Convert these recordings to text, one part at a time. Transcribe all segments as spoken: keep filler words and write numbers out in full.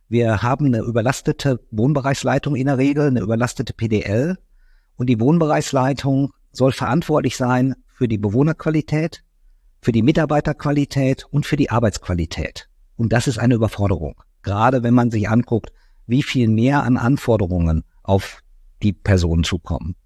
Wir haben eine überlastete Wohnbereichsleitung in der Regel, eine überlastete P D L. Und die Wohnbereichsleitung soll verantwortlich sein für die Bewohnerqualität, für die Mitarbeiterqualität und für die Arbeitsqualität. Und das ist eine Überforderung. Gerade wenn man sich anguckt, wie viel mehr an Anforderungen auf die Personen zukommen.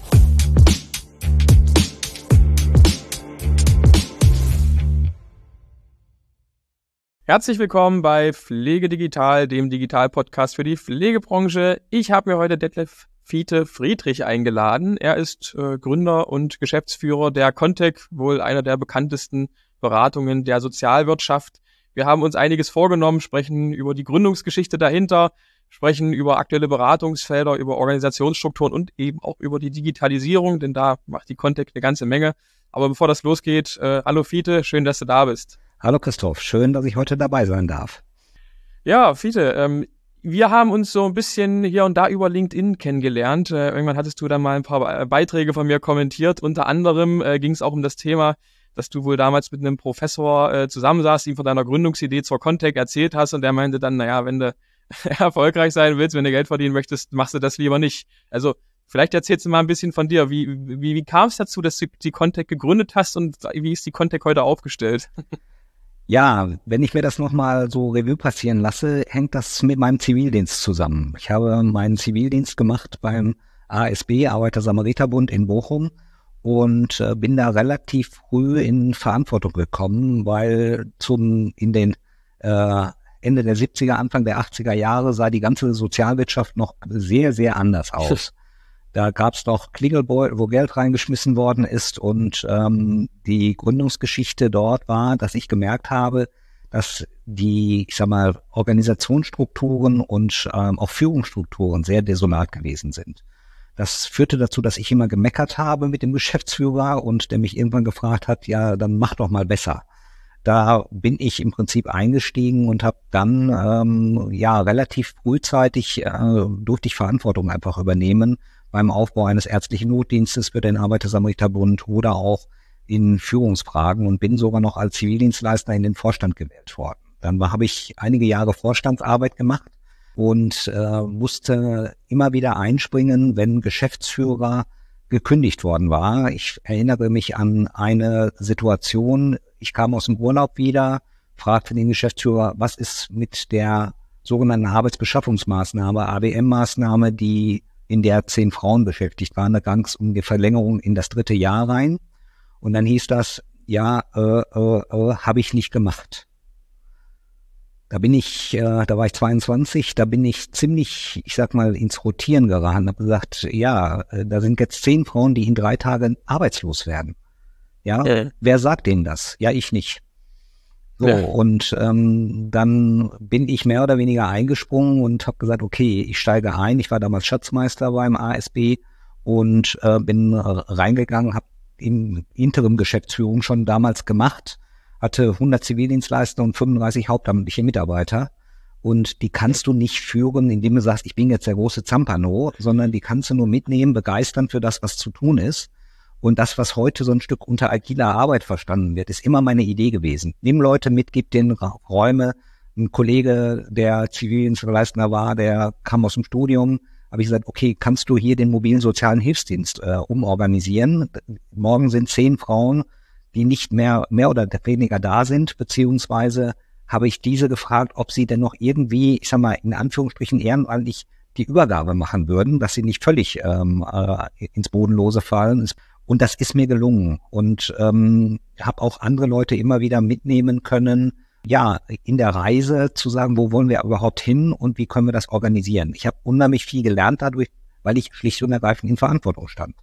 Herzlich willkommen bei Pflege Digital, dem Digital-Podcast für die Pflegebranche. Ich habe mir heute Detlef Fiete-Friedrich eingeladen. Er ist äh, Gründer und Geschäftsführer der ConTec, wohl einer der bekanntesten Beratungen der Sozialwirtschaft. Wir haben uns einiges vorgenommen, sprechen über die Gründungsgeschichte dahinter, sprechen über aktuelle Beratungsfelder, über Organisationsstrukturen und eben auch über die Digitalisierung, denn da macht die ConTec eine ganze Menge. Aber bevor das losgeht, äh, hallo Fiete, schön, dass du da bist. Hallo Christoph, schön, dass ich heute dabei sein darf. Ja, Fiete, ähm, wir haben uns so ein bisschen hier und da über LinkedIn kennengelernt. Äh, irgendwann hattest du dann mal ein paar Beiträge von mir kommentiert. Unter anderem äh, ging es auch um das Thema, dass du wohl damals mit einem Professor äh, zusammensaßt, ihm von deiner Gründungsidee zur ConTec erzählt hast und der meinte dann, naja, wenn du erfolgreich sein willst, wenn du Geld verdienen möchtest, machst du das lieber nicht. Also vielleicht erzählst du mal ein bisschen von dir. Wie, wie, wie kam es dazu, dass du die ConTec gegründet hast und wie ist die ConTec heute aufgestellt? Ja, wenn ich mir das nochmal so Revue passieren lasse, hängt das mit meinem Zivildienst zusammen. Ich habe meinen Zivildienst gemacht beim A S B, Arbeiter-Samariter-Bund in Bochum, und äh, bin da relativ früh in Verantwortung gekommen, weil zum in den äh, Ende der siebziger, Anfang der achtziger Jahre sah die ganze Sozialwirtschaft noch sehr, sehr anders aus. Da gab's doch Klingelbeutel, wo Geld reingeschmissen worden ist, und ähm, die Gründungsgeschichte dort war, dass ich gemerkt habe, dass die, ich sag mal, Organisationsstrukturen und ähm, auch Führungsstrukturen sehr desolat gewesen sind. Das führte dazu, dass ich immer gemeckert habe mit dem Geschäftsführer und der mich irgendwann gefragt hat, ja, dann mach doch mal besser. Da bin ich im Prinzip eingestiegen und habe dann ähm, ja relativ frühzeitig äh, durfte ich Verantwortung einfach übernehmen beim Aufbau eines ärztlichen Notdienstes für den Arbeiter-Samariter-Bund oder auch in Führungsfragen und bin sogar noch als Zivildienstleister in den Vorstand gewählt worden. Dann habe ich einige Jahre Vorstandsarbeit gemacht und äh, musste immer wieder einspringen, wenn Geschäftsführer gekündigt worden war. Ich erinnere mich an eine Situation, ich kam aus dem Urlaub wieder, fragte den Geschäftsführer, was ist mit der sogenannten Arbeitsbeschaffungsmaßnahme, A B M-Maßnahme, die in der zehn Frauen beschäftigt waren. Da ging es um die Verlängerung in das dritte Jahr rein. Und dann hieß das, ja, äh, äh, äh, habe ich nicht gemacht. Da bin ich, äh, da war ich zweiundzwanzig, da bin ich ziemlich, ich sag mal, ins Rotieren geraten. Habe gesagt, ja, äh, da sind jetzt zehn Frauen, die in drei Tagen arbeitslos werden. Ja, ja. Wer sagt denen das? Ja, ich nicht. So, ja. Und ähm, dann bin ich mehr oder weniger eingesprungen und habe gesagt, okay, ich steige ein. Ich war damals Schatzmeister beim A S B und äh, bin reingegangen, habe in Interim-Geschäftsführung schon damals gemacht, hatte hundert Zivildienstleister und fünfunddreißig hauptamtliche Mitarbeiter. Und die kannst du nicht führen, indem du sagst, ich bin jetzt der große Zampano, sondern die kannst du nur mitnehmen, begeistern für das, was zu tun ist. Und das, was heute so ein Stück unter agiler Arbeit verstanden wird, ist immer meine Idee gewesen. Nimm Leute mit, gib denen Räume. Ein Kollege, der Zivildienstleister war, der kam aus dem Studium, habe ich gesagt, okay, kannst du hier den mobilen sozialen Hilfsdienst äh, umorganisieren? Morgen sind zehn Frauen, die nicht mehr mehr oder weniger da sind, beziehungsweise habe ich diese gefragt, ob sie denn noch irgendwie, ich sag mal, in Anführungsstrichen ehrenamtlich die Übergabe machen würden, dass sie nicht völlig ähm, äh, ins Bodenlose fallen. Und das ist mir gelungen und ähm, habe auch andere Leute immer wieder mitnehmen können, ja, in der Reise zu sagen, wo wollen wir überhaupt hin und wie können wir das organisieren. Ich habe unheimlich viel gelernt dadurch, weil ich schlicht und ergreifend in Verantwortung stand.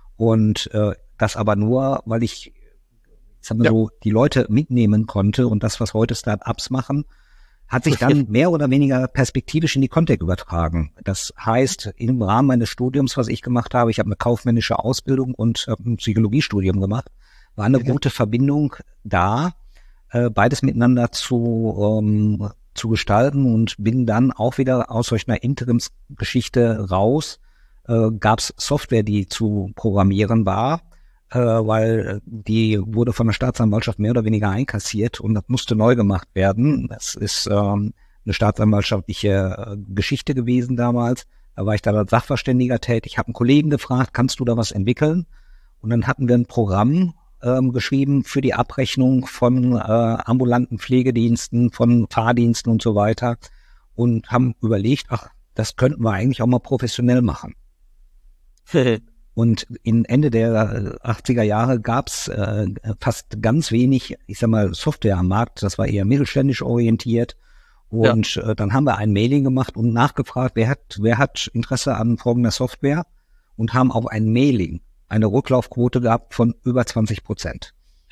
Und äh, das aber nur, weil ich, ich sag mal ja. so, die Leute mitnehmen konnte und das, was heute Start-ups machen, hat sich dann mehr oder weniger perspektivisch in die ConTec übertragen. Das heißt, im Rahmen meines Studiums, was ich gemacht habe, ich habe eine kaufmännische Ausbildung und äh, ein Psychologiestudium gemacht, war eine ja. gute Verbindung da, äh, beides miteinander zu ähm, zu gestalten und bin dann auch wieder aus solch einer Interimsgeschichte raus. Äh, Gab es Software, die zu programmieren war, äh, weil die wurde von der Staatsanwaltschaft mehr oder weniger einkassiert und das musste neu gemacht werden. Das ist ähm, eine staatsanwaltschaftliche äh, Geschichte gewesen damals. Da war ich dann als Sachverständiger tätig. Ich habe einen Kollegen gefragt, kannst du da was entwickeln? Und dann hatten wir ein Programm ähm, geschrieben für die Abrechnung von äh, ambulanten Pflegediensten, von Fahrdiensten und so weiter und haben überlegt, ach, das könnten wir eigentlich auch mal professionell machen. Und in Ende der achtziger Jahre gab's äh, fast ganz wenig, ich sag mal, Software am Markt. Das war eher mittelständisch orientiert. Und ja. äh, dann haben wir ein Mailing gemacht und nachgefragt, wer hat, wer hat Interesse an folgender Software, und haben auf ein Mailing eine Rücklaufquote gehabt von über zwanzig Prozent.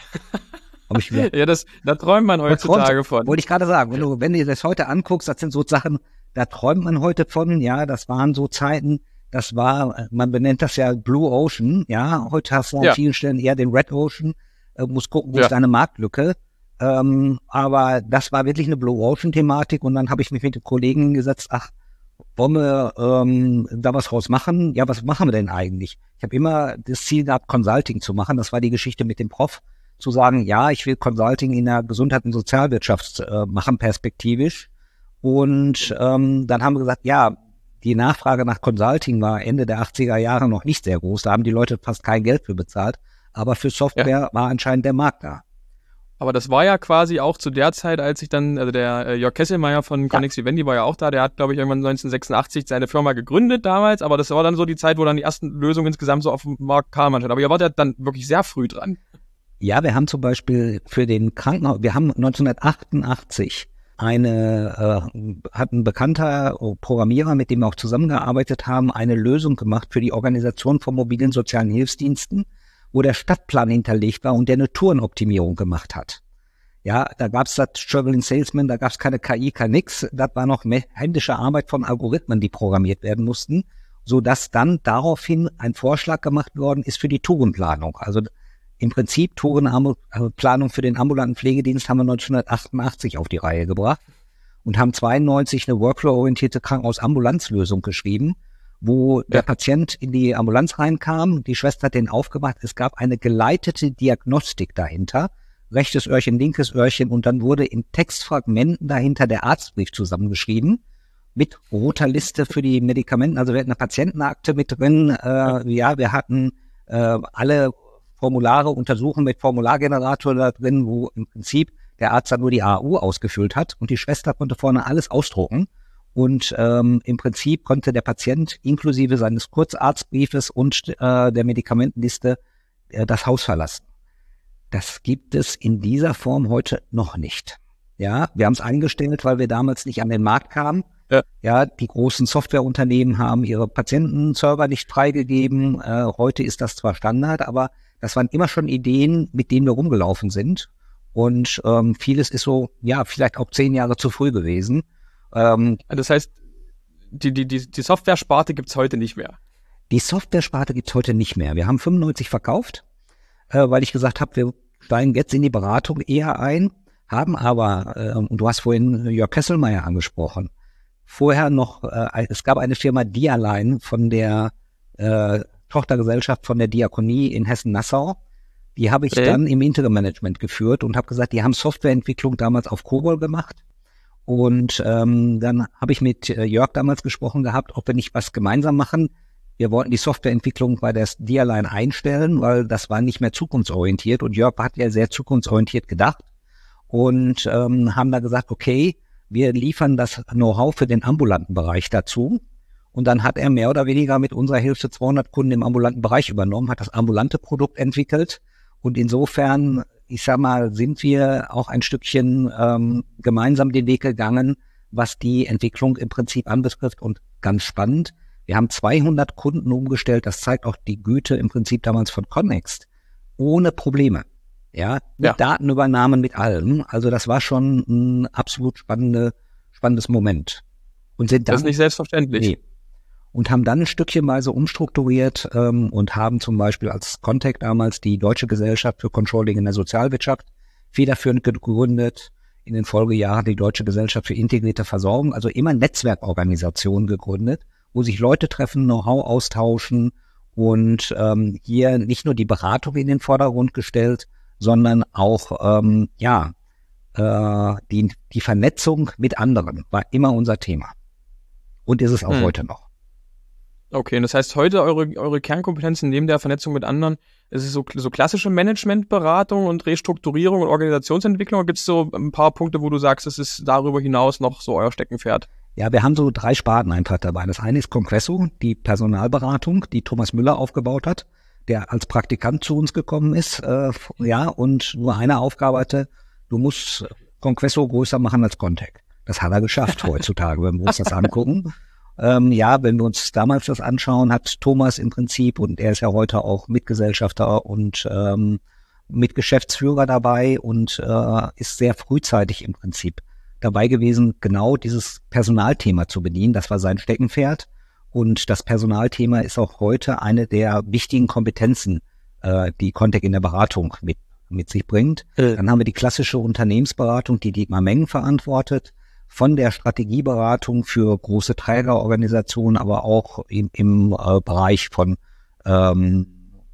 Hab ich wieder, ja, das, da träumt man heutzutage träumt, von. Wollte ich gerade sagen, wenn du, wenn du dir das heute anguckst, das sind so Sachen, da träumt man heute von. Ja, das waren so Zeiten. Das war, man benennt das ja Blue Ocean, ja. Heute hast du an ja. vielen Stellen eher den Red Ocean, äh, muss gucken, wo ja. ist deine Marktlücke. Ähm, aber das war wirklich eine Blue Ocean Thematik, und dann habe ich mich mit den Kollegen gesetzt, ach, wollen wir ähm, da was draus machen? Ja, was machen wir denn eigentlich? Ich habe immer das Ziel gehabt, Consulting zu machen. Das war die Geschichte mit dem Prof, zu sagen, ja, ich will Consulting in der Gesundheit- und Sozialwirtschaft äh, machen, perspektivisch. Und ähm, dann haben wir gesagt, ja, die Nachfrage nach Consulting war Ende der achtziger Jahre noch nicht sehr groß. Da haben die Leute fast kein Geld für bezahlt. Aber für Software ja. war anscheinend der Markt da. Aber das war ja quasi auch zu der Zeit, als ich dann, also der äh, Jörg Kesselmeier von ja. Connex Vivendi war ja auch da. Der hat, glaube ich, irgendwann neunzehnhundertsechsundachtzig seine Firma gegründet damals. Aber das war dann so die Zeit, wo dann die ersten Lösungen insgesamt so auf dem Markt kamen. Aber ihr wart ja dann wirklich sehr früh dran. Ja, wir haben zum Beispiel für den Krankenhaus, wir haben neunzehnhundertachtundachtzig eine, äh, hat ein bekannter Programmierer, mit dem wir auch zusammengearbeitet haben, eine Lösung gemacht für die Organisation von mobilen sozialen Hilfsdiensten, wo der Stadtplan hinterlegt war und der eine Tourenoptimierung gemacht hat. Ja, da gab's das Traveling Salesman, da gab's keine K I, kein nix, das war noch händische Arbeit von Algorithmen, die programmiert werden mussten, so dass dann daraufhin ein Vorschlag gemacht worden ist für die Tourenplanung. Also im Prinzip Tourenplanung für den ambulanten Pflegedienst haben wir neunzehnhundertachtundachtzig auf die Reihe gebracht und haben zweiundneunzig eine workflow-orientierte Krankenhausambulanzlösung geschrieben, wo ja. der Patient in die Ambulanz reinkam, die Schwester hat den aufgemacht, es gab eine geleitete Diagnostik dahinter, rechtes Öhrchen, linkes Öhrchen, und dann wurde in Textfragmenten dahinter der Arztbrief zusammengeschrieben mit roter Liste für die Medikamente. Also wir hatten eine Patientenakte mit drin, äh, ja, wir hatten äh, alle Formulare untersuchen mit Formulargenerator da drin, wo im Prinzip der Arzt dann nur die A U ausgefüllt hat und die Schwester konnte vorne alles ausdrucken. Und ähm, im Prinzip konnte der Patient inklusive seines Kurzarztbriefes und äh, der Medikamentenliste äh, das Haus verlassen. Das gibt es in dieser Form heute noch nicht. Ja, wir haben es eingestellt, weil wir damals nicht an den Markt kamen. Ja, ja, die großen Softwareunternehmen haben ihre Patientenserver nicht freigegeben. Äh, heute ist das zwar Standard, aber das waren immer schon Ideen, mit denen wir rumgelaufen sind. Und ähm, vieles ist so, ja, vielleicht auch zehn Jahre zu früh gewesen. Ähm, das heißt, die, die, die, die Software-Sparte gibt's heute nicht mehr? Die Software-Sparte gibt's heute nicht mehr. Wir haben fünfundneunzig verkauft, äh, weil ich gesagt habe, wir steigen jetzt in die Beratung eher ein, haben aber, äh, und du hast vorhin Jörg Kesselmeier angesprochen, vorher noch, äh, es gab eine Firma Dialine von der äh, Tochtergesellschaft von der Diakonie in Hessen-Nassau. Die habe ich okay. dann im Interim-Management geführt und habe gesagt, die haben Softwareentwicklung damals auf COBOL gemacht. Und ähm, dann habe ich mit äh, Jörg damals gesprochen gehabt, ob wir nicht was gemeinsam machen. Wir wollten die Softwareentwicklung bei der Dialine einstellen, weil das war nicht mehr zukunftsorientiert. Und Jörg hat ja sehr zukunftsorientiert gedacht. Und ähm, haben da gesagt, okay, wir liefern das Know-how für den ambulanten Bereich dazu. Und dann hat er mehr oder weniger mit unserer Hilfe zweihundert Kunden im ambulanten Bereich übernommen, hat das ambulante Produkt entwickelt. Und insofern, ich sag mal, sind wir auch ein Stückchen ähm, gemeinsam den Weg gegangen, was die Entwicklung im Prinzip anbetrifft. Und ganz spannend, wir haben zweihundert Kunden umgestellt. Das zeigt auch die Güte im Prinzip damals von Connext. Ohne Probleme. Ja, mit ja. Datenübernahmen, mit allem. Also das war schon ein absolut spannende, spannendes Moment. Und sind dann, das ist nicht selbstverständlich. Nee. Und haben dann ein Stückchenweise umstrukturiert ähm, und haben zum Beispiel als Contact damals die Deutsche Gesellschaft für Controlling in der Sozialwirtschaft federführend gegründet. In den Folgejahren die Deutsche Gesellschaft für integrierte Versorgung, also immer Netzwerkorganisationen gegründet, wo sich Leute treffen, Know-how austauschen und ähm, hier nicht nur die Beratung in den Vordergrund gestellt, sondern auch ähm, ja äh, die, die Vernetzung mit anderen war immer unser Thema. Und ist es auch hm. heute noch. Okay, und das heißt, heute eure, eure Kernkompetenzen neben der Vernetzung mit anderen, ist es so, so klassische Managementberatung und Restrukturierung und Organisationsentwicklung, oder gibt es so ein paar Punkte, wo du sagst, es ist darüber hinaus noch so euer Steckenpferd? Ja, wir haben so drei Sparten einfach dabei. Das eine ist Conquesso, die Personalberatung, die Thomas Müller aufgebaut hat, der als Praktikant zu uns gekommen ist, äh, ja, und nur eine Aufgabe hatte, du musst Conquesso größer machen als Contec. Das hat er geschafft heutzutage, wenn wir uns das angucken. Ähm, ja, wenn wir uns damals das anschauen, hat Thomas im Prinzip, und er ist ja heute auch Mitgesellschafter und ähm, Mitgeschäftsführer dabei und äh, ist sehr frühzeitig im Prinzip dabei gewesen, genau dieses Personalthema zu bedienen. Das war sein Steckenpferd. Und das Personalthema ist auch heute eine der wichtigen Kompetenzen, äh, die Contec in der Beratung mit, mit sich bringt. Äh. Dann haben wir die klassische Unternehmensberatung, die Dietmar Meng verantwortet, von der Strategieberatung für große Trägerorganisationen, aber auch im, im äh, Bereich von ähm,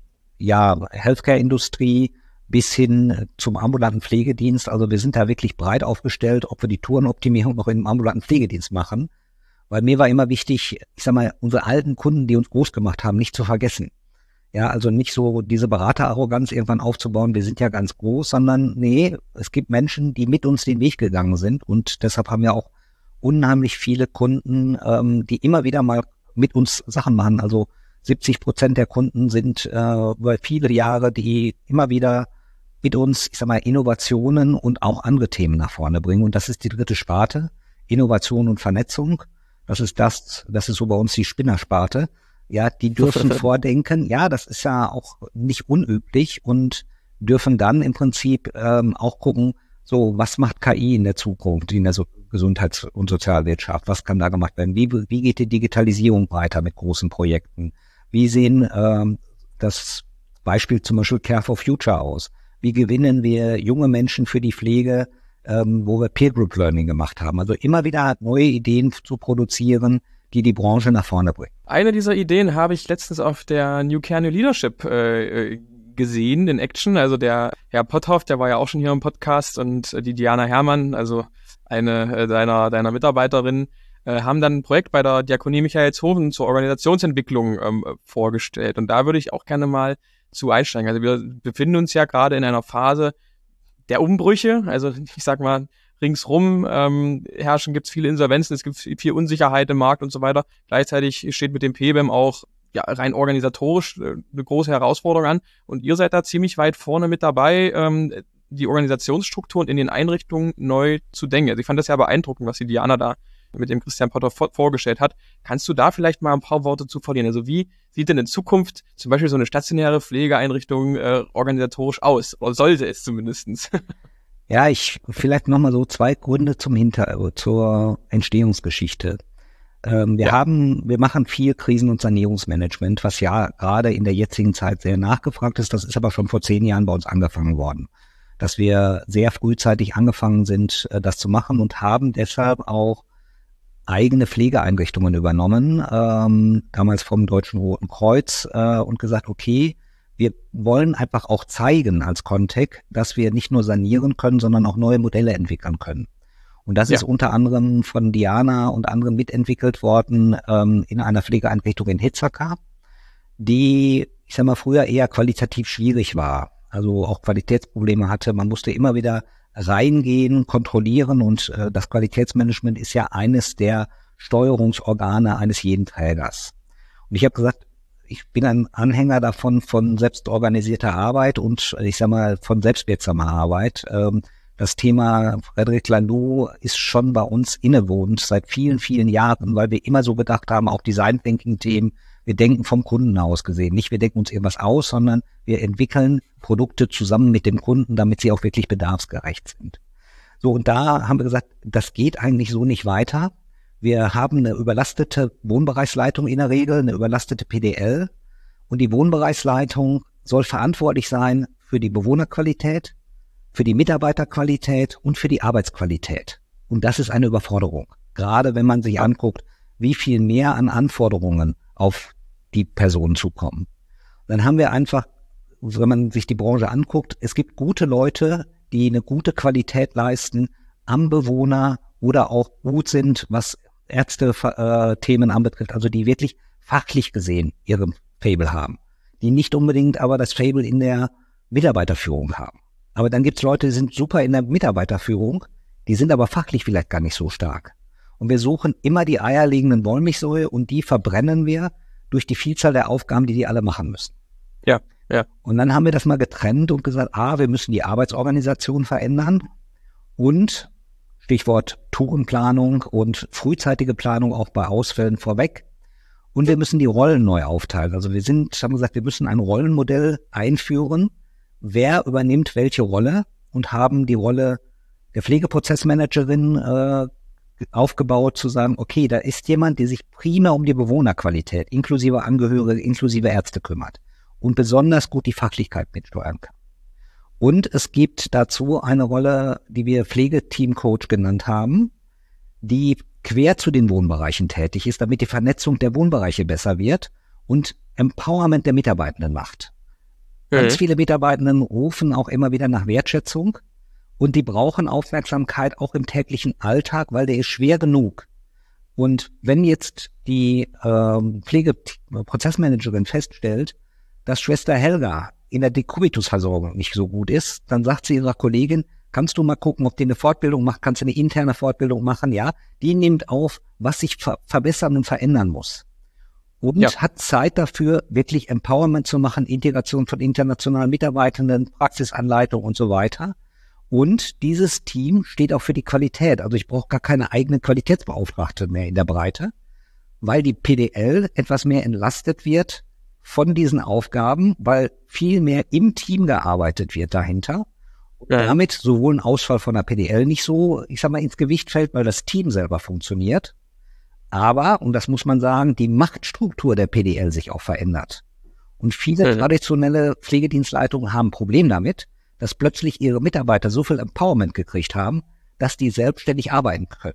ja Healthcare-Industrie bis hin zum ambulanten Pflegedienst. Also wir sind da wirklich breit aufgestellt, ob wir die Tourenoptimierung noch im ambulanten Pflegedienst machen. Weil mir war immer wichtig, ich sag mal, unsere alten Kunden, die uns groß gemacht haben, nicht zu vergessen. Ja, also nicht so diese Beraterarroganz irgendwann aufzubauen, wir sind ja ganz groß, sondern nee, es gibt Menschen, die mit uns den Weg gegangen sind und deshalb haben wir auch unheimlich viele Kunden, ähm, die immer wieder mal mit uns Sachen machen. Also siebzig Prozent der Kunden sind äh, über viele Jahre, die immer wieder mit uns, ich sag mal, Innovationen und auch andere Themen nach vorne bringen. Und das ist die dritte Sparte, Innovation und Vernetzung. Das ist das, das ist so bei uns die Spinnersparte. Ja, die dürfen vordenken. Ja, das ist ja auch nicht unüblich und dürfen dann im Prinzip ähm, auch gucken, so, was macht K I in der Zukunft, in der so Gesundheits- und Sozialwirtschaft? Was kann da gemacht werden? Wie, wie geht die Digitalisierung weiter mit großen Projekten? Wie sehen ähm, das Beispiel zum Beispiel Care for Future aus? Wie gewinnen wir junge Menschen für die Pflege, ähm, wo wir Peer Group Learning gemacht haben? Also immer wieder neue Ideen zu produzieren, die die Branche nach vorne bringen. Eine dieser Ideen habe ich letztens auf der New Care New Leadership äh, gesehen in Action. Also der Herr Potthoff, der war ja auch schon hier im Podcast, und die Diana Herrmann, also eine äh, deiner deiner Mitarbeiterinnen, äh, haben dann ein Projekt bei der Diakonie Michaelshofen zur Organisationsentwicklung ähm, vorgestellt. Und da würde ich auch gerne mal zu einsteigen. Also wir befinden uns ja gerade in einer Phase der Umbrüche. Also ich sag mal, ringsrum ähm, herrschen, gibt es viele Insolvenzen, es gibt viel Unsicherheit im Markt und so weiter. Gleichzeitig steht mit dem P B E M auch ja rein organisatorisch äh, eine große Herausforderung an. Und ihr seid da ziemlich weit vorne mit dabei, ähm, die Organisationsstrukturen in den Einrichtungen neu zu denken. Also ich fand das ja beeindruckend, was die Diana da mit dem Christian Potter vor- vorgestellt hat. Kannst du da vielleicht mal ein paar Worte zu verlieren? Also wie sieht denn in Zukunft zum Beispiel so eine stationäre Pflegeeinrichtung äh, organisatorisch aus? Oder sollte es zumindestens? Ja, ich vielleicht nochmal so zwei Gründe zum Hinter zur Entstehungsgeschichte. Ähm, wir ja. haben, wir machen viel Krisen- und Sanierungsmanagement, was ja gerade in der jetzigen Zeit sehr nachgefragt ist. Das ist aber schon vor zehn Jahren bei uns angefangen worden, dass wir sehr frühzeitig angefangen sind, das zu machen und haben deshalb auch eigene Pflegeeinrichtungen übernommen, ähm, damals vom Deutschen Roten Kreuz äh, und gesagt, okay, wir wollen einfach auch zeigen als Contec, dass wir nicht nur sanieren können, sondern auch neue Modelle entwickeln können. Und das ja. ist unter anderem von Diana und anderen mitentwickelt worden ähm, in einer Pflegeeinrichtung in Hitzacker, die, ich sag mal, früher eher qualitativ schwierig war, also auch Qualitätsprobleme hatte. Man musste immer wieder reingehen, kontrollieren und äh, das Qualitätsmanagement ist ja eines der Steuerungsorgane eines jeden Trägers. Und ich habe gesagt, ich bin ein Anhänger davon, von selbstorganisierter Arbeit und ich sag mal von selbstwirksamer Arbeit. Ähm, das Thema Frédéric Lanoux ist schon bei uns innewohnend seit vielen, vielen Jahren, weil wir immer so gedacht haben, auch Design Thinking Themen, wir denken vom Kunden aus gesehen. Nicht wir denken uns irgendwas aus, sondern wir entwickeln Produkte zusammen mit dem Kunden, damit sie auch wirklich bedarfsgerecht sind. So, und da haben wir gesagt, das geht eigentlich so nicht weiter. Wir haben eine überlastete Wohnbereichsleitung in der Regel, eine überlastete P D L. Und die Wohnbereichsleitung soll verantwortlich sein für die Bewohnerqualität, für die Mitarbeiterqualität und für die Arbeitsqualität. Und das ist eine Überforderung. Gerade wenn man sich anguckt, wie viel mehr an Anforderungen auf die Personen zukommen. Dann haben wir einfach, wenn man sich die Branche anguckt, es gibt gute Leute, die eine gute Qualität leisten am Bewohner oder auch gut sind, was Ärzte-Themen äh, anbetrifft, also die wirklich fachlich gesehen ihre Faible haben, die nicht unbedingt aber das Faible in der Mitarbeiterführung haben. Aber dann gibt's Leute, die sind super in der Mitarbeiterführung, die sind aber fachlich vielleicht gar nicht so stark. Und wir suchen immer die eierlegenden Wollmilchsäue und die verbrennen wir durch die Vielzahl der Aufgaben, die die alle machen müssen. Ja, ja. Und dann haben wir das mal getrennt und gesagt, ah, wir müssen die Arbeitsorganisation verändern und Stichwort Tourenplanung und frühzeitige Planung auch bei Ausfällen vorweg. Und wir müssen die Rollen neu aufteilen. Also wir sind, haben gesagt, wir müssen ein Rollenmodell einführen. Wer übernimmt welche Rolle und haben die Rolle der Pflegeprozessmanagerin äh, aufgebaut, zu sagen, okay, da ist jemand, der sich primär um die Bewohnerqualität, inklusive Angehörige, inklusive Ärzte kümmert und besonders gut die Fachlichkeit mitsteuern kann. Und es gibt dazu eine Rolle, die wir Pflegeteamcoach genannt haben, die quer zu den Wohnbereichen tätig ist, damit die Vernetzung der Wohnbereiche besser wird und Empowerment der Mitarbeitenden macht. Mhm. Ganz viele Mitarbeitenden rufen auch immer wieder nach Wertschätzung und die brauchen Aufmerksamkeit auch im täglichen Alltag, weil der ist schwer genug. Und wenn jetzt die ähm, Pflegeprozessmanagerin feststellt, dass Schwester Helga in der Dekubitusversorgung nicht so gut ist, dann sagt sie ihrer Kollegin, kannst du mal gucken, ob die eine Fortbildung macht, kannst du eine interne Fortbildung machen, ja, die nimmt auf, was sich ver- verbessern und verändern muss. Und ja. hat Zeit dafür, wirklich Empowerment zu machen, Integration von internationalen Mitarbeitenden, Praxisanleitung und so weiter. Und dieses Team steht auch für die Qualität. Also ich brauche gar keine eigene Qualitätsbeauftragte mehr in der Breite, weil die P D L etwas mehr entlastet wird von diesen Aufgaben, weil viel mehr im Team gearbeitet wird dahinter. Ja. Damit sowohl ein Ausfall von der P D L nicht so, ich sag mal, ins Gewicht fällt, weil das Team selber funktioniert. Aber, und das muss man sagen, die Machtstruktur der P D L sich auch verändert. Und viele ja. traditionelle Pflegedienstleitungen haben ein Problem damit, dass plötzlich ihre Mitarbeiter so viel Empowerment gekriegt haben, dass die selbstständig arbeiten können.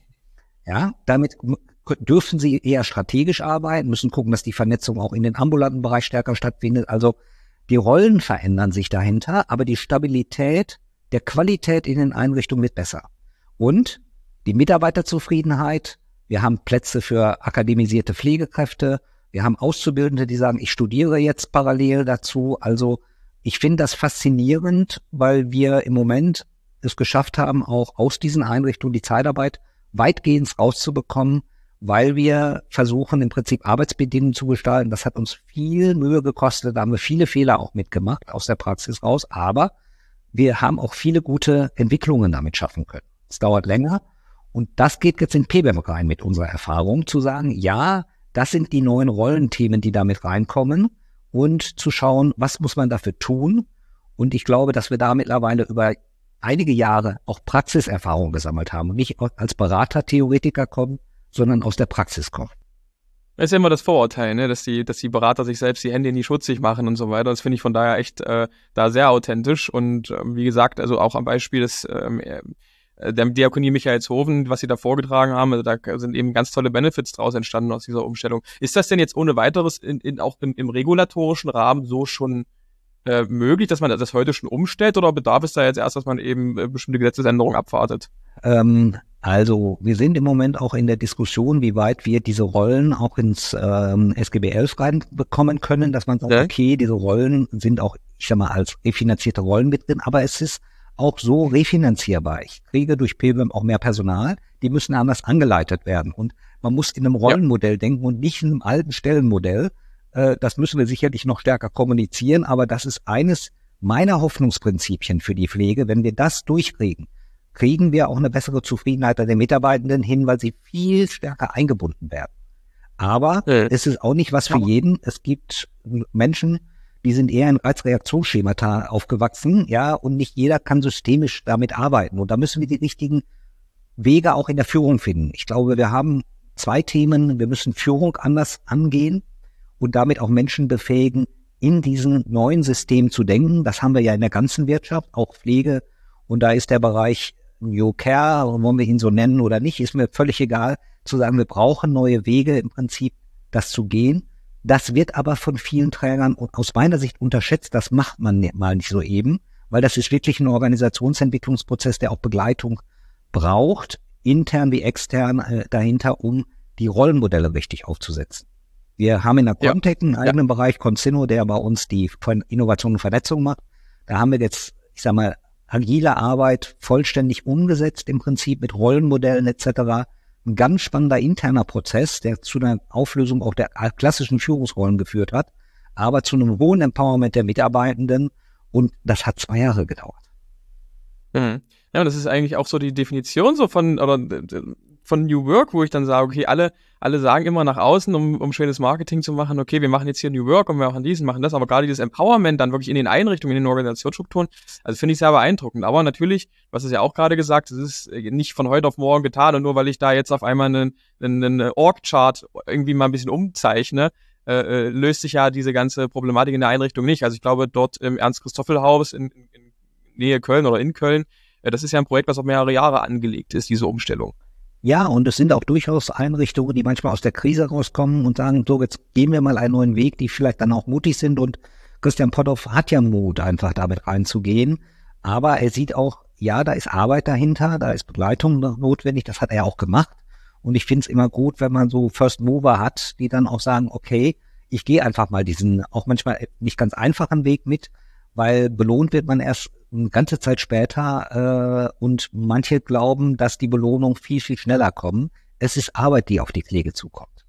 Ja, damit dürfen sie eher strategisch arbeiten, müssen gucken, dass die Vernetzung auch in den ambulanten Bereich stärker stattfindet. Also die Rollen verändern sich dahinter, aber die Stabilität der Qualität in den Einrichtungen wird besser. Und die Mitarbeiterzufriedenheit, wir haben Plätze für akademisierte Pflegekräfte, wir haben Auszubildende, die sagen, ich studiere jetzt parallel dazu. Also ich finde das faszinierend, weil wir im Moment es geschafft haben, auch aus diesen Einrichtungen die Zeitarbeit weitgehend rauszubekommen, weil wir versuchen, im Prinzip Arbeitsbedingungen zu gestalten. Das hat uns viel Mühe gekostet, da haben wir viele Fehler auch mitgemacht aus der Praxis raus, aber wir haben auch viele gute Entwicklungen damit schaffen können. Es dauert länger und das geht jetzt in P B E M rein mit unserer Erfahrung, zu sagen, ja, das sind die neuen Rollenthemen, die damit reinkommen und zu schauen, was muss man dafür tun. Und ich glaube, dass wir da mittlerweile über einige Jahre auch Praxiserfahrung gesammelt haben und nicht als Berater, Theoretiker kommen, sondern aus der Praxis kommen. Das ist ja immer das Vorurteil, ne? dass die, dass die Berater sich selbst die Hände in die schutzig machen und so weiter. Das finde ich von daher echt äh, da sehr authentisch. Und äh, wie gesagt, also auch am Beispiel des ähm, äh, der Diakonie Michaelshofen, was sie da vorgetragen haben, also da sind eben ganz tolle Benefits draus entstanden aus dieser Umstellung. Ist das denn jetzt ohne weiteres in, in, auch im, im regulatorischen Rahmen so schon äh, möglich, dass man das heute schon umstellt, oder bedarf es da jetzt erst, dass man eben äh, bestimmte Gesetzesänderungen abwartet? Ähm, also wir sind im Moment auch in der Diskussion, wie weit wir diese Rollen auch ins ähm, S G B elf reinbekommen können, dass man sagt, ja. okay, diese Rollen sind auch, ich sag mal, als refinanzierte Rollen mit drin, aber es ist auch so refinanzierbar. Ich kriege durch P B E M auch mehr Personal, die müssen anders angeleitet werden. Und man muss in einem Rollenmodell ja. denken und nicht in einem alten Stellenmodell. Äh, das müssen wir sicherlich noch stärker kommunizieren, aber das ist eines meiner Hoffnungsprinzipien für die Pflege. Wenn wir das durchkriegen, kriegen wir auch eine bessere Zufriedenheit der Mitarbeitenden hin, weil sie viel stärker eingebunden werden. Aber ja. es ist auch nicht was für jeden. Es gibt Menschen, die sind eher in Reizreaktionsschemata aufgewachsen, ja, und nicht jeder kann systemisch damit arbeiten. Und da müssen wir die richtigen Wege auch in der Führung finden. Ich glaube, wir haben zwei Themen. Wir müssen Führung anders angehen und damit auch Menschen befähigen, in diesem neuen System zu denken. Das haben wir ja in der ganzen Wirtschaft, auch Pflege. Und da ist der Bereich New Care, wollen wir ihn so nennen oder nicht, ist mir völlig egal, zu sagen, wir brauchen neue Wege im Prinzip, das zu gehen. Das wird aber von vielen Trägern aus meiner Sicht unterschätzt. Das macht man mal nicht so eben, weil das ist wirklich ein Organisationsentwicklungsprozess, der auch Begleitung braucht, intern wie extern äh, dahinter, um die Rollenmodelle richtig aufzusetzen. Wir haben in der Ja. Contech einen eigenen ja. Bereich, Concino, der bei uns die Innovation und Vernetzung macht. Da haben wir jetzt, ich sag mal, agile Arbeit vollständig umgesetzt, im Prinzip mit Rollenmodellen et cetera. Ein ganz spannender interner Prozess, der zu einer Auflösung auch der klassischen Führungsrollen geführt hat, aber zu einem hohen Empowerment der Mitarbeitenden, und das hat zwei Jahre gedauert. Mhm. Ja, und das ist eigentlich auch so die Definition so von oder von New Work, wo ich dann sage, okay, alle alle sagen immer nach außen, um um schönes Marketing zu machen, okay, wir machen jetzt hier New Work und wir machen dies und machen das, aber gerade dieses Empowerment dann wirklich in den Einrichtungen, in den Organisationsstrukturen, also finde ich sehr beeindruckend. Aber natürlich, was ist ja auch gerade gesagt, es ist nicht von heute auf morgen getan, und nur weil ich da jetzt auf einmal einen, einen, einen Org-Chart irgendwie mal ein bisschen umzeichne, äh, löst sich ja diese ganze Problematik in der Einrichtung nicht. Also ich glaube, dort im Ernst-Christoffel-Haus in, in Nähe Köln oder in Köln, das ist ja ein Projekt, was auf mehrere Jahre angelegt ist, diese Umstellung. Ja, und es sind auch durchaus Einrichtungen, die manchmal aus der Krise rauskommen und sagen, so, jetzt gehen wir mal einen neuen Weg, die vielleicht dann auch mutig sind. Und Christian Potthoff hat ja Mut, einfach damit reinzugehen. Aber er sieht auch, ja, da ist Arbeit dahinter, da ist Begleitung notwendig, das hat er auch gemacht. Und ich finde es immer gut, wenn man so First Mover hat, die dann auch sagen, okay, ich gehe einfach mal diesen auch manchmal nicht ganz einfachen Weg mit, weil belohnt wird man erst eine ganze Zeit später, äh, und manche glauben, dass die Belohnung viel, viel schneller kommen. Es ist Arbeit, die auf die Pflege zukommt.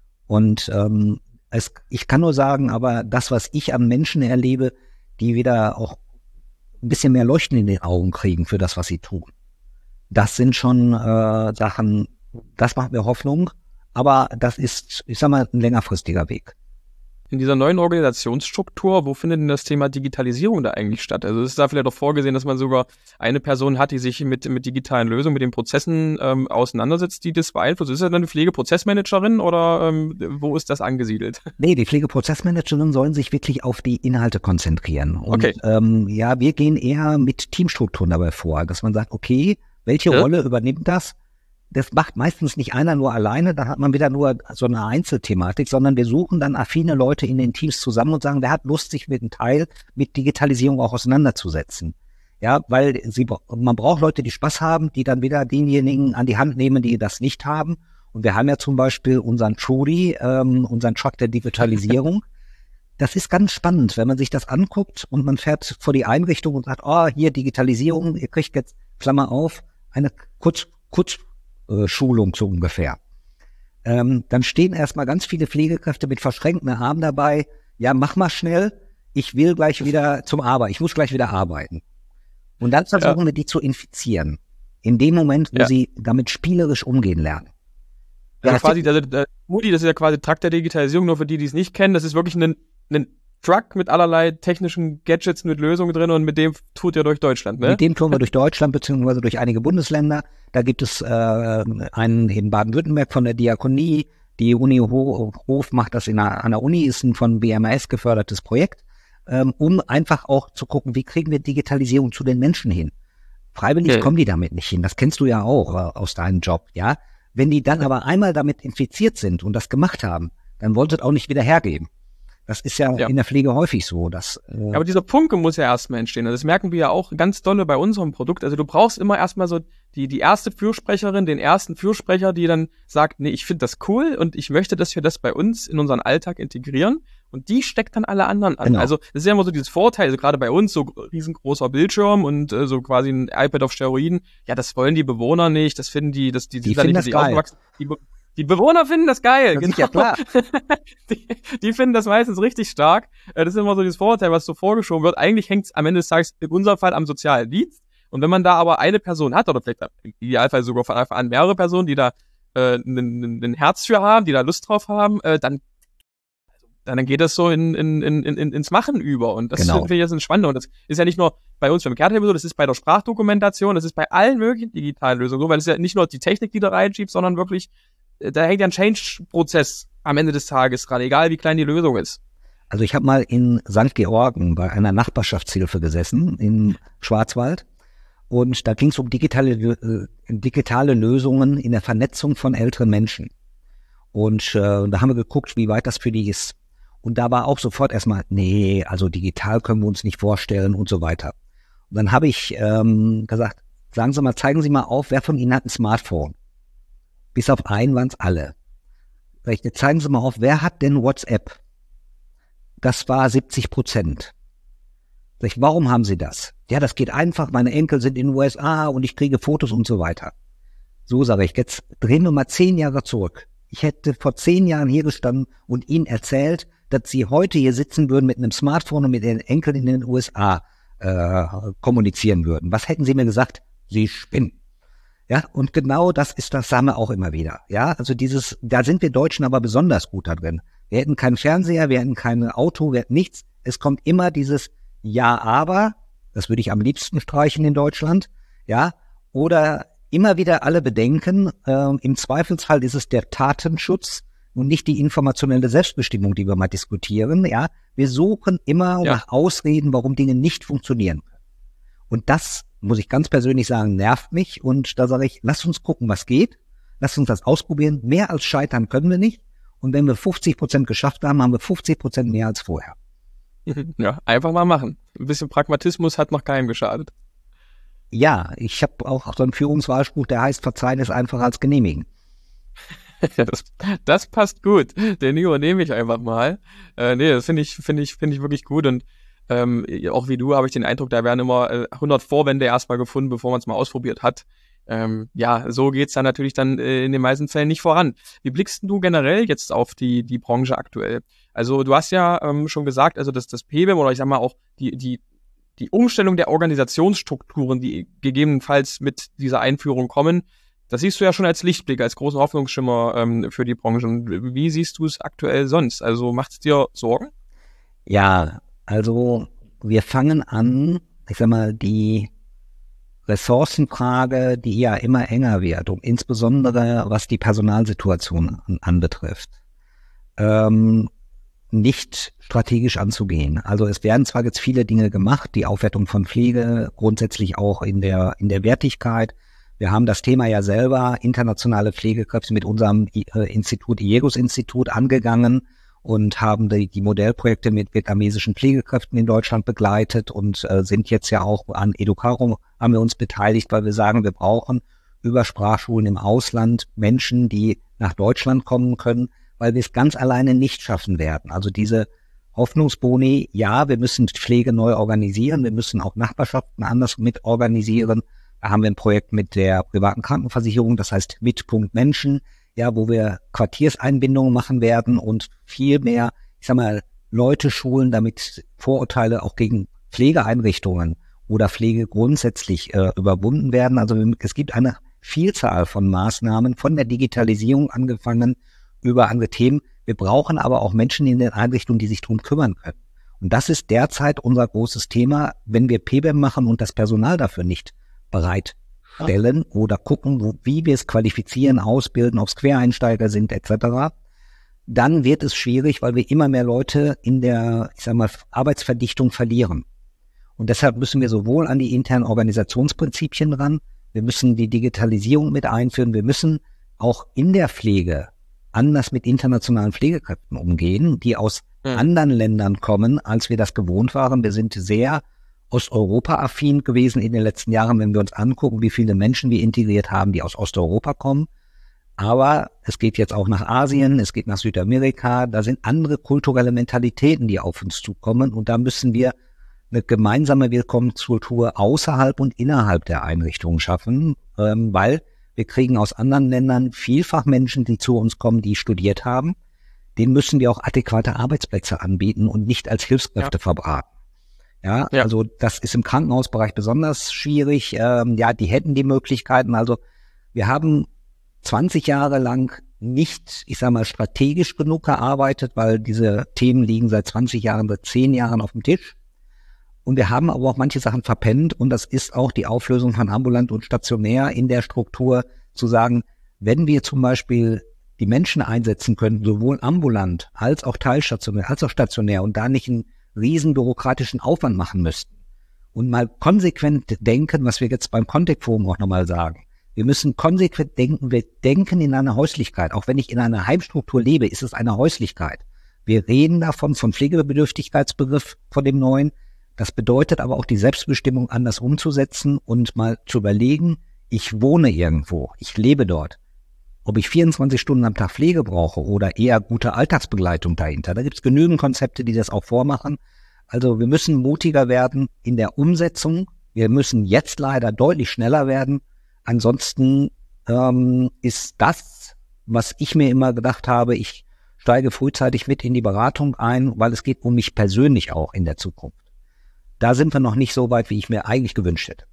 Und ähm, es, ich kann nur sagen, aber das, was ich an Menschen erlebe, die wieder auch ein bisschen mehr Leuchten in den Augen kriegen für das, was sie tun, das sind schon äh, Sachen, das macht mir Hoffnung, aber das ist, ich sag mal, ein längerfristiger Weg. In dieser neuen Organisationsstruktur, wo findet denn das Thema Digitalisierung da eigentlich statt? Also ist da vielleicht auch vorgesehen, dass man sogar eine Person hat, die sich mit mit digitalen Lösungen, mit den Prozessen ähm, auseinandersetzt, die das beeinflusst? Ist das dann eine Pflegeprozessmanagerin oder ähm, wo ist das angesiedelt? Nee, die Pflegeprozessmanagerinnen sollen sich wirklich auf die Inhalte konzentrieren. Und okay. ähm, ja, wir gehen eher mit Teamstrukturen dabei vor, dass man sagt, okay, welche ja. Rolle übernimmt das? Das macht meistens nicht einer nur alleine, dann hat man wieder nur so eine Einzelthematik, sondern wir suchen dann affine Leute in den Teams zusammen und sagen, wer hat Lust, sich mit einem Teil mit Digitalisierung auch auseinanderzusetzen. Ja, weil sie, man braucht Leute, die Spaß haben, die dann wieder denjenigen an die Hand nehmen, die das nicht haben. Und wir haben ja zum Beispiel unseren Trudy, ähm, unseren Truck der Digitalisierung. Das ist ganz spannend, wenn man sich das anguckt und man fährt vor die Einrichtung und sagt, oh, hier Digitalisierung, ihr kriegt jetzt, Klammer auf, eine kurz, kurz Schulung so ungefähr. Ähm, dann stehen erstmal ganz viele Pflegekräfte mit verschränkten Armen dabei. Ja, mach mal schnell. Ich will gleich wieder zum Arbeiten. Ich muss gleich wieder arbeiten. Und dann versuchen ja. wir, die zu infizieren. In dem Moment, wo ja. sie damit spielerisch umgehen lernen. Also ja, quasi, der, der Moody, das ist ja quasi Truck der Digitalisierung, nur für die, die es nicht kennen. Das ist wirklich ein, ein Truck mit allerlei technischen Gadgets, mit Lösungen drin, und mit dem tut ihr durch Deutschland, ne? Mit dem tun wir durch Deutschland beziehungsweise durch einige Bundesländer. Da gibt es äh, einen in Baden-Württemberg von der Diakonie. Die Uni Hof macht das in einer, an der Uni, ist ein von B M A S gefördertes Projekt, ähm, um einfach auch zu gucken, wie kriegen wir Digitalisierung zu den Menschen hin. Freiwillig okay. kommen die damit nicht hin. Das kennst du ja auch äh, aus deinem Job, ja. Wenn die dann aber einmal damit infiziert sind und das gemacht haben, dann wollt ihr auch nicht wieder hergeben. Das ist ja, ja in der Pflege häufig so. Dass, äh ja, aber dieser Punkt muss ja erstmal entstehen. Also das merken wir ja auch ganz dolle bei unserem Produkt. Also du brauchst immer erstmal so die die erste Fürsprecherin, den ersten Fürsprecher, die dann sagt, nee, ich finde das cool und ich möchte, dass wir das bei uns in unseren Alltag integrieren. Und die steckt dann alle anderen an. Genau. Also das ist ja immer so dieses Vorteil, also gerade bei uns, so riesengroßer Bildschirm und äh, so quasi ein iPad auf Steroiden. Ja, das wollen die Bewohner nicht. Das finden die, das, die, die sind da nicht aufgewachsen. Die, Die Bewohner finden das geil. Das genau. ist ja klar. die, die finden das meistens richtig stark. Das ist immer so dieses Vorurteil, was so vorgeschoben wird. Eigentlich hängt es am Ende des Tages in unserem Fall am sozialen Dienst. Und wenn man da aber eine Person hat, oder vielleicht im Idealfall sogar von Anfang an mehrere Personen, die da äh, ein Herz für haben, die da Lust drauf haben, äh, dann dann geht das so in, in, in, in, ins Machen über. Und das genau. finde ich jetzt spannend. Und das ist ja nicht nur bei uns beim Care-Table so, das ist bei der Sprachdokumentation, das ist bei allen möglichen digitalen Lösungen so, weil es ja nicht nur die Technik, die da reinschiebt, sondern wirklich, da hängt ja ein Change-Prozess am Ende des Tages dran, egal wie klein die Lösung ist. Also ich habe mal in Sankt Georgen bei einer Nachbarschaftshilfe gesessen, im Schwarzwald. Und da ging es um digitale, äh, digitale Lösungen in der Vernetzung von älteren Menschen. Und äh, da haben wir geguckt, wie weit das für die ist. Und da war auch sofort erstmal, nee, also digital können wir uns nicht vorstellen und so weiter. Und dann habe ich ähm, gesagt, sagen Sie mal, zeigen Sie mal auf, wer von Ihnen hat ein Smartphone? Bis auf einen waren es alle. Sag ich, jetzt zeigen Sie mal auf, wer hat denn WhatsApp? Das war siebzig Prozent. Sag ich, warum haben Sie das? Ja, das geht einfach, meine Enkel sind in den U S A und ich kriege Fotos und so weiter. So sage ich, jetzt drehen wir mal zehn Jahre zurück. Ich hätte vor zehn Jahren hier gestanden und Ihnen erzählt, dass Sie heute hier sitzen würden mit einem Smartphone und mit Ihren Enkeln in den U S A äh, kommunizieren würden. Was hätten Sie mir gesagt? Sie spinnen. Ja, und genau das ist das, sagen wir auch immer wieder. Ja, also dieses, da sind wir Deutschen aber besonders gut da drin. Wir hätten keinen Fernseher, wir hätten kein Auto, wir hätten nichts. Es kommt immer dieses Ja, aber, das würde ich am liebsten streichen in Deutschland, ja, oder immer wieder alle bedenken, äh, im Zweifelsfall ist es der Tatenschutz und nicht die informationelle Selbstbestimmung, die wir mal diskutieren, ja. Wir suchen immer ja. nach Ausreden, warum Dinge nicht funktionieren können. Und das, muss ich ganz persönlich sagen, nervt mich. Und da sage ich, lass uns gucken, was geht. Lass uns das ausprobieren. Mehr als scheitern können wir nicht. Und wenn wir fünfzig Prozent geschafft haben, haben wir fünfzig Prozent mehr als vorher. Ja, einfach mal machen. Ein bisschen Pragmatismus hat noch keinem geschadet. Ja, ich habe auch so einen Führungswahlspruch, der heißt, verzeihen ist einfacher als genehmigen. Ja, das, das passt gut. Den übernehme ich einfach mal. Äh, nee, das finde ich, finde ich, finde ich wirklich gut. Und ähm, auch wie du habe ich den Eindruck, da werden immer äh, hundert Vorwände erstmal gefunden, bevor man es mal ausprobiert hat. Ähm, ja, so geht's dann natürlich dann äh, in den meisten Fällen nicht voran. Wie blickst du generell jetzt auf die die Branche aktuell? Also du hast ja ähm, schon gesagt, also dass das P B E M oder ich sag mal auch die die die Umstellung der Organisationsstrukturen, die gegebenenfalls mit dieser Einführung kommen, das siehst du ja schon als Lichtblick, als großen Hoffnungsschimmer ähm, für die Branche. Und wie siehst du es aktuell sonst? Also macht es dir Sorgen? Ja, also wir fangen an, ich sag mal, die Ressourcenfrage, die ja immer enger wird, und insbesondere was die Personalsituation an, anbetrifft, ähm, nicht strategisch anzugehen. Also es werden zwar jetzt viele Dinge gemacht, die Aufwertung von Pflege, grundsätzlich auch in der in der Wertigkeit. Wir haben das Thema ja selber, internationale Pflegekräfte, mit unserem äh, Institut, I E G O S-Institut angegangen und haben die, die Modellprojekte mit vietnamesischen Pflegekräften in Deutschland begleitet und äh, sind jetzt ja auch an Educarum, haben wir uns beteiligt, weil wir sagen, wir brauchen über Sprachschulen im Ausland Menschen, die nach Deutschland kommen können, weil wir es ganz alleine nicht schaffen werden. Also diese Hoffnungsboni, ja, wir müssen Pflege neu organisieren, wir müssen auch Nachbarschaften anders mit organisieren. Da haben wir ein Projekt mit der privaten Krankenversicherung, das heißt Mitpunkt Menschen, ja, wo wir Quartierseinbindungen machen werden und viel mehr, ich sag mal, Leute schulen, damit Vorurteile auch gegen Pflegeeinrichtungen oder Pflege grundsätzlich äh, überwunden werden. Also es gibt eine Vielzahl von Maßnahmen, von der Digitalisierung angefangen über andere Themen. Wir brauchen aber auch Menschen in den Einrichtungen, die sich drum kümmern können. Und das ist derzeit unser großes Thema, wenn wir P B E M machen und das Personal dafür nicht bereitstellen oder gucken, wo, wie wir es qualifizieren, ausbilden, ob es Quereinsteiger sind et cetera, dann wird es schwierig, weil wir immer mehr Leute in der, ich sag mal, Arbeitsverdichtung verlieren. Und deshalb müssen wir sowohl an die internen Organisationsprinzipien ran, wir müssen die Digitalisierung mit einführen, wir müssen auch in der Pflege anders mit internationalen Pflegekräften umgehen, die aus mhm. anderen Ländern kommen, als wir das gewohnt waren. Wir sind sehr Osteuropa-affin gewesen in den letzten Jahren, wenn wir uns angucken, wie viele Menschen wir integriert haben, die aus Osteuropa kommen. Aber es geht jetzt auch nach Asien, es geht nach Südamerika, da sind andere kulturelle Mentalitäten, die auf uns zukommen. Und da müssen wir eine gemeinsame Willkommenskultur außerhalb und innerhalb der Einrichtungen schaffen, ähm, weil wir kriegen aus anderen Ländern vielfach Menschen, die zu uns kommen, die studiert haben. Denen müssen wir auch adäquate Arbeitsplätze anbieten und nicht als Hilfskräfte ja. verbraten. Ja, ja, also das ist im Krankenhausbereich besonders schwierig. Ähm, ja, die hätten die Möglichkeiten. Also wir haben zwanzig Jahre lang nicht, ich sage mal, strategisch genug gearbeitet, weil diese Themen liegen seit zwanzig Jahren, seit zehn Jahren auf dem Tisch. Und wir haben aber auch manche Sachen verpennt und das ist auch die Auflösung von ambulant und stationär in der Struktur, zu sagen, wenn wir zum Beispiel die Menschen einsetzen könnten, sowohl ambulant als auch teilstationär, als auch stationär und da nicht einen riesen bürokratischen Aufwand machen müssten und mal konsequent denken, was wir jetzt beim Contact Forum auch nochmal sagen. Wir müssen konsequent denken, wir denken in einer Häuslichkeit. Auch wenn ich in einer Heimstruktur lebe, ist es eine Häuslichkeit. Wir reden davon, vom Pflegebedürftigkeitsbegriff, von dem neuen. Das bedeutet aber auch die Selbstbestimmung anders umzusetzen und mal zu überlegen, ich wohne irgendwo, ich lebe dort. Ob ich vierundzwanzig Stunden am Tag Pflege brauche oder eher gute Alltagsbegleitung dahinter. Da gibt es genügend Konzepte, die das auch vormachen. Also wir müssen mutiger werden in der Umsetzung. Wir müssen jetzt leider deutlich schneller werden. Ansonsten ähm, ist das, was ich mir immer gedacht habe, ich steige frühzeitig mit in die Beratung ein, weil es geht um mich persönlich auch in der Zukunft. Da sind wir noch nicht so weit, wie ich mir eigentlich gewünscht hätte.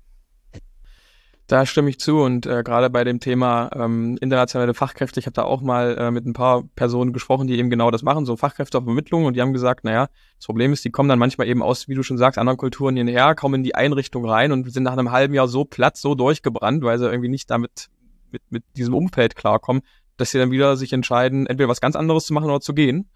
Da stimme ich zu und äh, gerade bei dem Thema ähm, internationale Fachkräfte, ich habe da auch mal äh, mit ein paar Personen gesprochen, die eben genau das machen, so Fachkräftevermittlung, und die haben gesagt, naja, das Problem ist, die kommen dann manchmal eben aus, wie du schon sagst, anderen Kulturen hierher, kommen in die Einrichtung rein und sind nach einem halben Jahr so platt, so durchgebrannt, weil sie irgendwie nicht damit mit, mit diesem Umfeld klarkommen, dass sie dann wieder sich entscheiden, entweder was ganz anderes zu machen oder zu gehen.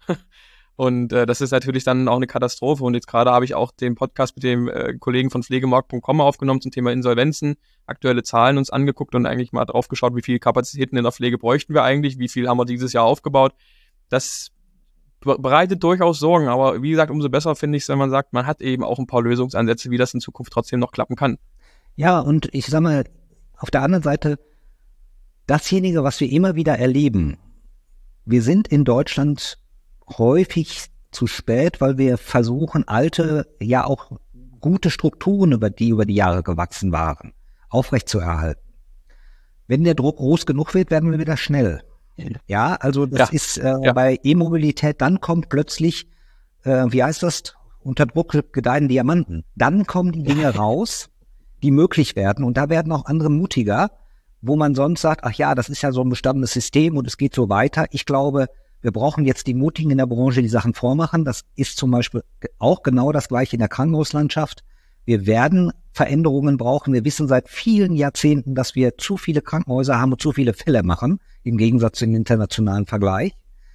Und äh, das ist natürlich dann auch eine Katastrophe. Und jetzt gerade habe ich auch den Podcast mit dem äh, Kollegen von pflegemarkt punkt com aufgenommen zum Thema Insolvenzen, aktuelle Zahlen uns angeguckt und eigentlich mal drauf geschaut, wie viele Kapazitäten in der Pflege bräuchten wir eigentlich, wie viel haben wir dieses Jahr aufgebaut. Das bereitet durchaus Sorgen, aber wie gesagt, umso besser finde ich es, wenn man sagt, man hat eben auch ein paar Lösungsansätze, wie das in Zukunft trotzdem noch klappen kann. Ja, und ich sag mal, auf der anderen Seite, dasjenige, was wir immer wieder erleben, wir sind in Deutschland häufig zu spät, weil wir versuchen, alte, ja auch gute Strukturen, über die über die Jahre gewachsen waren, aufrechtzuerhalten. Wenn der Druck groß genug wird, werden wir wieder schnell. Ja, also das Ja. ist äh, Ja. bei E-Mobilität, dann kommt plötzlich, äh, wie heißt das, unter Druck gedeihen Diamanten. Dann kommen die Dinge raus, die möglich werden, und da werden auch andere mutiger, wo man sonst sagt, ach ja, das ist ja so ein bestandenes System und es geht so weiter. Ich glaube, wir brauchen jetzt die Mutigen in der Branche, die Sachen vormachen. Das ist zum Beispiel auch genau das Gleiche in der Krankenhauslandschaft. Wir werden Veränderungen brauchen. Wir wissen seit vielen Jahrzehnten, dass wir zu viele Krankenhäuser haben und zu viele Fälle machen, im Gegensatz zum internationalen Vergleich.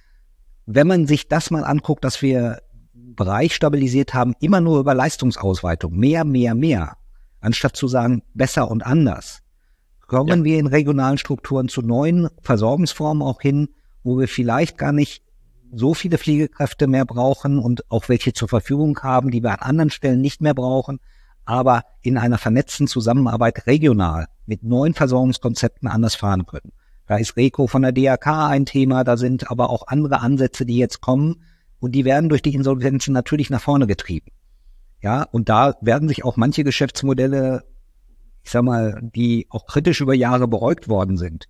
Wenn man sich das mal anguckt, dass wir einen Bereich stabilisiert haben, immer nur über Leistungsausweitung, mehr, mehr, mehr, anstatt zu sagen, besser und anders, kommen Ja. wir in regionalen Strukturen zu neuen Versorgungsformen auch hin, wo wir vielleicht gar nicht so viele Pflegekräfte mehr brauchen und auch welche zur Verfügung haben, die wir an anderen Stellen nicht mehr brauchen, aber in einer vernetzten Zusammenarbeit regional mit neuen Versorgungskonzepten anders fahren können. Da ist Reco von der D R K ein Thema, da sind aber auch andere Ansätze, die jetzt kommen, und die werden durch die Insolvenzen natürlich nach vorne getrieben. Ja, und da werden sich auch manche Geschäftsmodelle, ich sag mal, die auch kritisch über Jahre beäugt worden sind,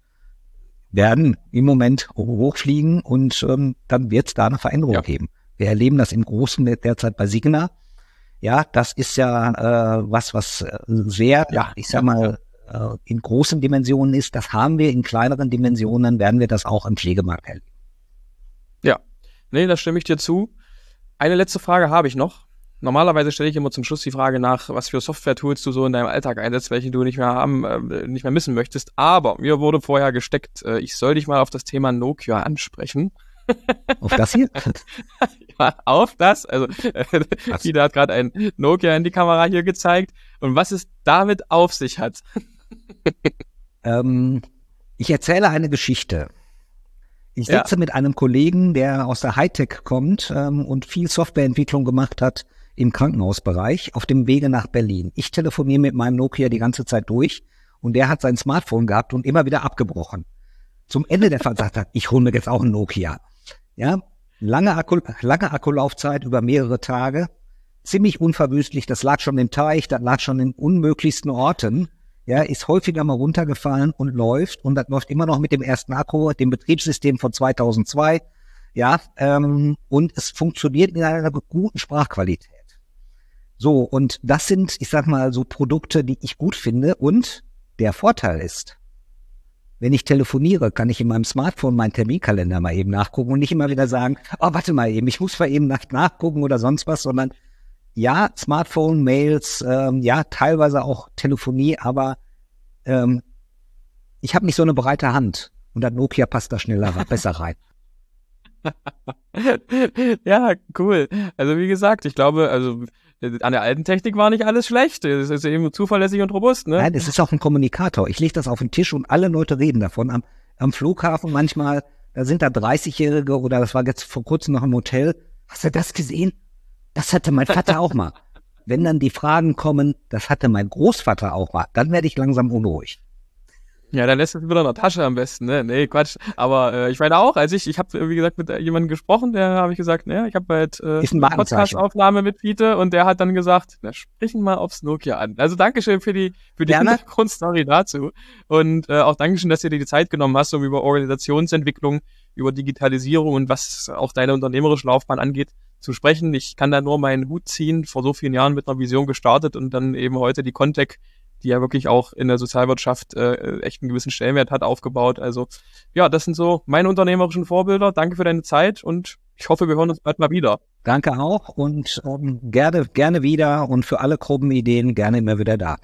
werden im Moment hochfliegen, und ähm, dann wird es da eine Veränderung Ja. geben. Wir erleben das im Großen derzeit bei Signa. Ja, das ist ja äh, was, was äh, sehr, Ja. ich sag mal, äh, in großen Dimensionen ist. Das haben wir in kleineren Dimensionen, werden wir das auch im Pflegemarkt erleben. Ja, nee, da stimme ich dir zu. Eine letzte Frage habe ich noch. Normalerweise stelle ich immer zum Schluss die Frage nach, was für Software-Tools du so in deinem Alltag einsetzt, welche du nicht mehr haben, äh, nicht mehr missen möchtest. Aber mir wurde vorher gesteckt, äh, ich soll dich mal auf das Thema Nokia ansprechen. Auf das hier? Ja, auf das, also äh, Ida hat gerade ein Nokia in die Kamera hier gezeigt. Und was es damit auf sich hat. ähm, ich erzähle eine Geschichte. Ich sitze Ja. mit einem Kollegen, der aus der Hightech kommt ähm, und viel Softwareentwicklung gemacht hat im Krankenhausbereich, auf dem Wege nach Berlin. Ich telefoniere mit meinem Nokia die ganze Zeit durch, und der hat sein Smartphone gehabt und immer wieder abgebrochen. Zum Ende der Fahrt sagt er, ich hole mir jetzt auch ein Nokia. Ja, lange Akku, lange Akkulaufzeit über mehrere Tage, ziemlich unverwüstlich. Das lag schon im Teich, das lag schon in unmöglichsten Orten. Ja, ist häufiger mal runtergefallen und läuft, und das läuft immer noch mit dem ersten Akku, dem Betriebssystem von zweitausendzwei. Ja, ähm, und es funktioniert in einer guten Sprachqualität. So, und das sind, ich sag mal, so Produkte, die ich gut finde, und der Vorteil ist, wenn ich telefoniere, kann ich in meinem Smartphone meinen Terminkalender mal eben nachgucken und nicht immer wieder sagen, oh, warte mal eben, ich muss mal eben nach, nachgucken oder sonst was, sondern ja, Smartphone, Mails, ähm, ja, teilweise auch Telefonie, aber ähm, ich habe nicht so eine breite Hand, und das Nokia passt da schneller, besser rein. Ja, cool. Also wie gesagt, ich glaube, also an der alten Technik war nicht alles schlecht. Es ist eben zuverlässig und robust, ne? Nein, es ist auch ein Kommunikator. Ich lege das auf den Tisch und alle Leute reden davon. Am, am Flughafen manchmal, da sind da dreißigjährige, oder das war jetzt vor kurzem noch im Hotel. Hast du das gesehen? Das hatte mein Vater auch mal. wenn dann die Fragen kommen, das hatte mein Großvater auch mal, dann werde ich langsam unruhig. Ja, dann lässt es wieder in der Tasche am besten, ne? Nee, Quatsch. Aber äh, ich meine auch, als ich, ich habe, wie gesagt, mit jemandem gesprochen, der habe ich gesagt, naja, ich habe halt äh, Ist ein eine Podcast-Aufnahme mit Fiete und der hat dann gesagt, na, sprich ihn mal aufs Nokia an. Also Dankeschön für die für die Gerne. Hintergrundstory dazu. Und äh, auch Dankeschön, dass du dir die Zeit genommen hast, um über Organisationsentwicklung, über Digitalisierung und was auch deine unternehmerische Laufbahn angeht, zu sprechen. Ich kann da nur meinen Hut ziehen, vor so vielen Jahren mit einer Vision gestartet und dann eben heute die Contec, die ja wirklich auch in der Sozialwirtschaft äh, echt einen gewissen Stellenwert hat, aufgebaut. Also ja, das sind so meine unternehmerischen Vorbilder. Danke für deine Zeit und ich hoffe, wir hören uns bald mal wieder. Danke auch und ähm, gerne, gerne wieder und für alle groben Ideen gerne immer wieder da.